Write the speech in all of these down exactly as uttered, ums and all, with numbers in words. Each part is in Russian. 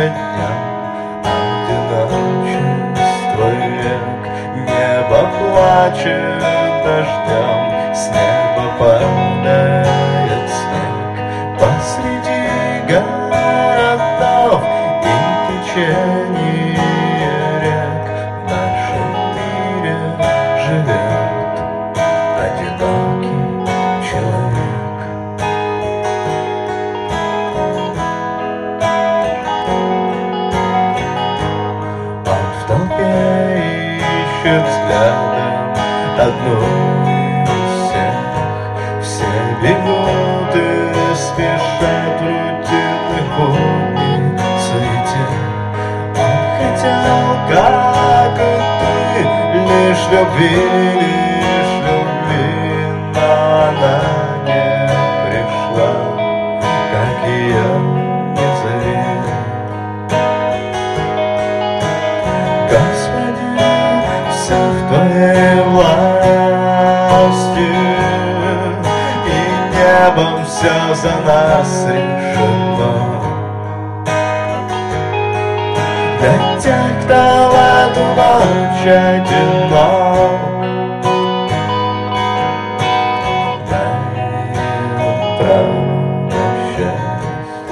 дням. Одиночество век, небо плачет дождем, с неба падает снег посреди городов и течение рек. В нашем мире живет одинокий человек. Он в толпе ищет взглядом одну из всех. Все бегут и спешат в рутинных буднях суете. Он хотел, как и ты, лишь любви, лишь любви, но она не пришла, как ее не зови. Господи, все в Твоей власти, и небом все за нас решено. Для тех, кто в эту ночь одинок, дай им право на счастье,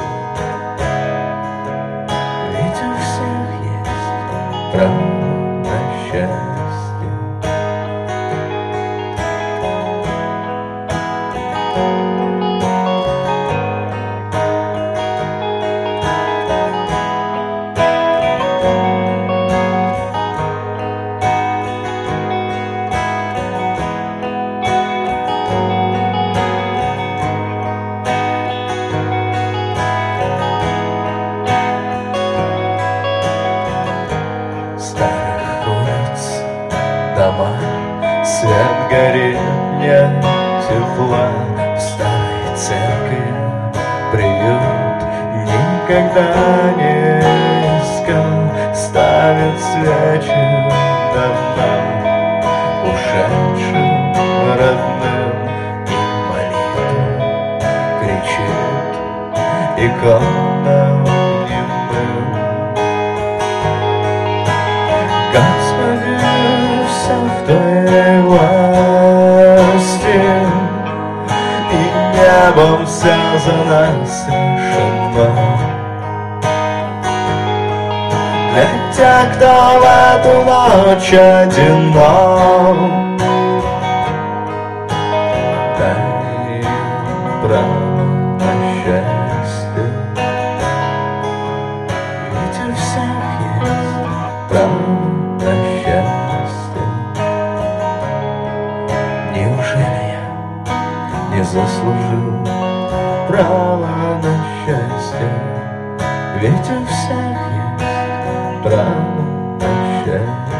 ведь у всех есть право на счастье. Старых улиц, дома, свет горит, нет тепла. В старой церкви приют никогда не искал. Ставят свечи домам, ушедшим родным, и молитву кричит иконам немым. Господи, все в Твоей власти, и небом все за нас решено. Для тех, кто в эту ночь одинок, дай им право на счастье, ведь у всех есть право на счастье. Неужели я не заслужил права на счастье, ведь у всех есть право на счастье.